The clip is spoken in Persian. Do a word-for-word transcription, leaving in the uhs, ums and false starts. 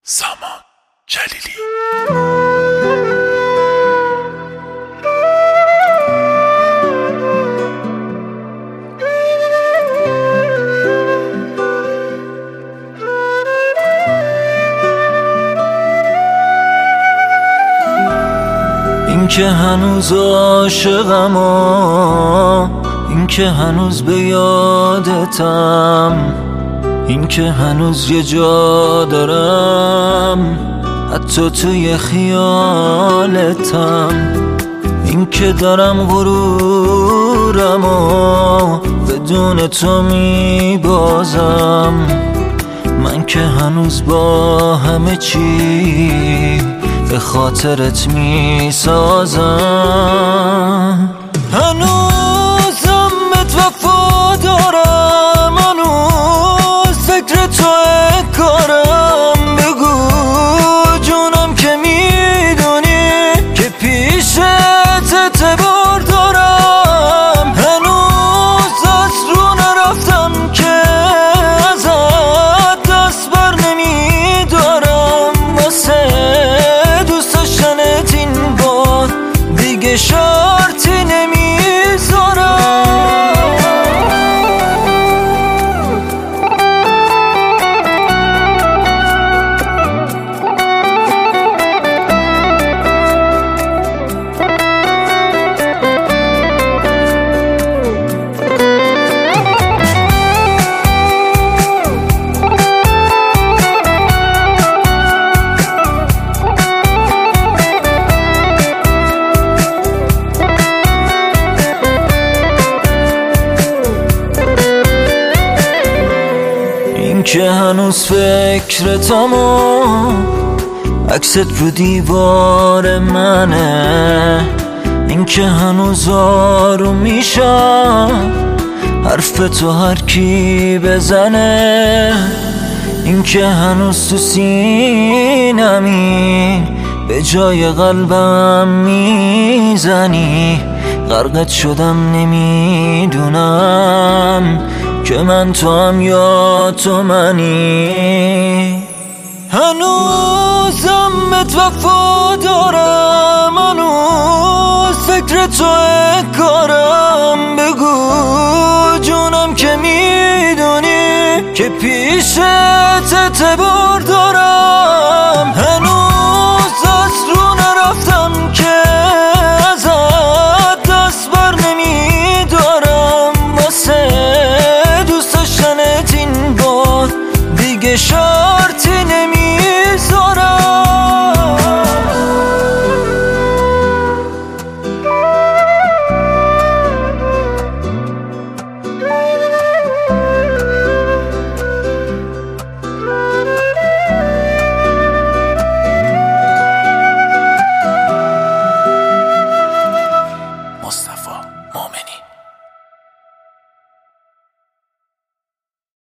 سامان جلیلی. این که هنوز عاشقم و این که هنوز به یادتم، این که هنوز یه جا دارم حتی توی خیالتم، این که دارم غرورم و بدون تو میبازم، من که هنوز با همه چی به خاطرت میسازم. هنوزم بهت وفا دارم، هنوز فکر توی کارم، بگو جونم که میدونی که پیشت اعتبار دارم. هنوز از رو نرفتم که ازت دست بر نمیدارم، واسه دوست داشتنت این بار دیگه شرطی نمیذارم. این که هنوز فکرتم و عکست رو دیوار منه، این که هنوز آروم میشم حرف تو هر کی بزنه، این که هنوز تو سینمی به جای قلبم میزنی، غرقت شدم نمیدونم که من تو هم یا تو منی. هنوزم بهت وفا دارم، هنوز فکر توی کارم، بگو جونم که میدونی که پیشت اعتبار دارم. هنوز از رو نرفتم که ازت دست بر نمیدارم، واسه دوست داشتنت این بار دیگه شد